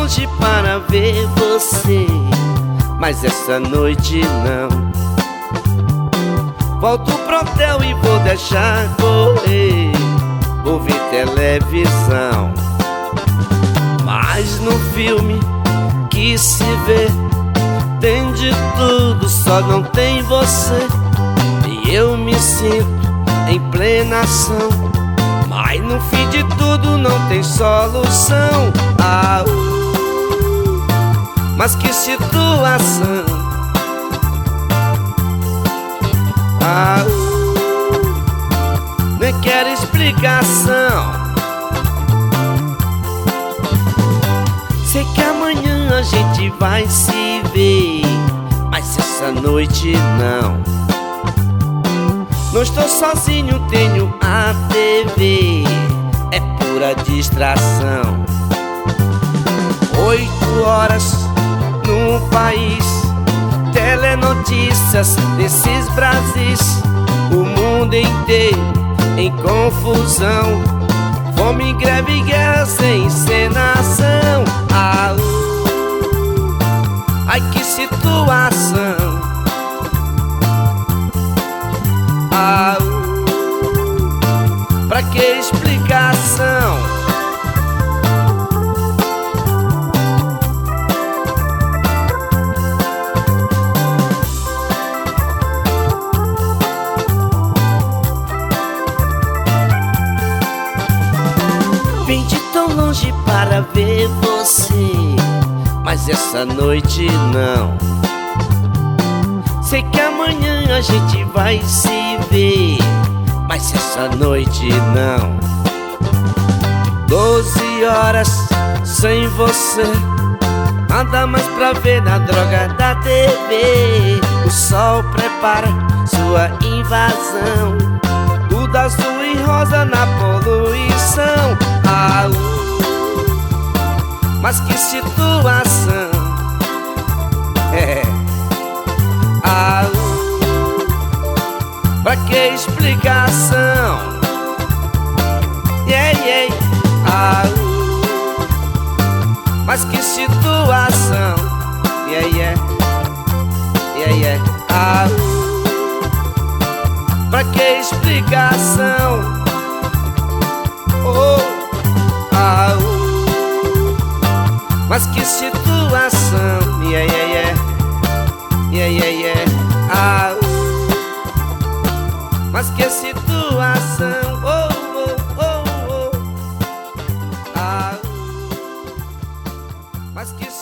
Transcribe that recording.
longe para ver você, mas essa noite não. Volto pro hotel e vou deixar correr, vou ver televisão. Mas no filme que se vê tem de tudo, só não tem você. E eu me sinto em plena ação, mas no fim de tudo não tem solução. Mas que situação. Nem quero explicação. Sei que amanhã a gente vai se ver, mas essa noite não. Não estou sozinho, tenho a TV, é pura distração. 8 horas no país, telenotícias desses Brasis. O mundo inteiro em confusão, fome, greve, guerra sem encenação. Ai que situação. Pra que explicação? Vim de tão longe para ver você, mas essa noite não. Sei que amanhã a gente vai se ver, mas essa noite não. 12 horas sem você, nada mais pra ver na droga da TV. O sol prepara sua invasão, tudo azul e rosa na poluição. Mas que situação. Pra que explicação? Mas que situação. Pra que explicação? Mas que situação. Mas que situação. Mas que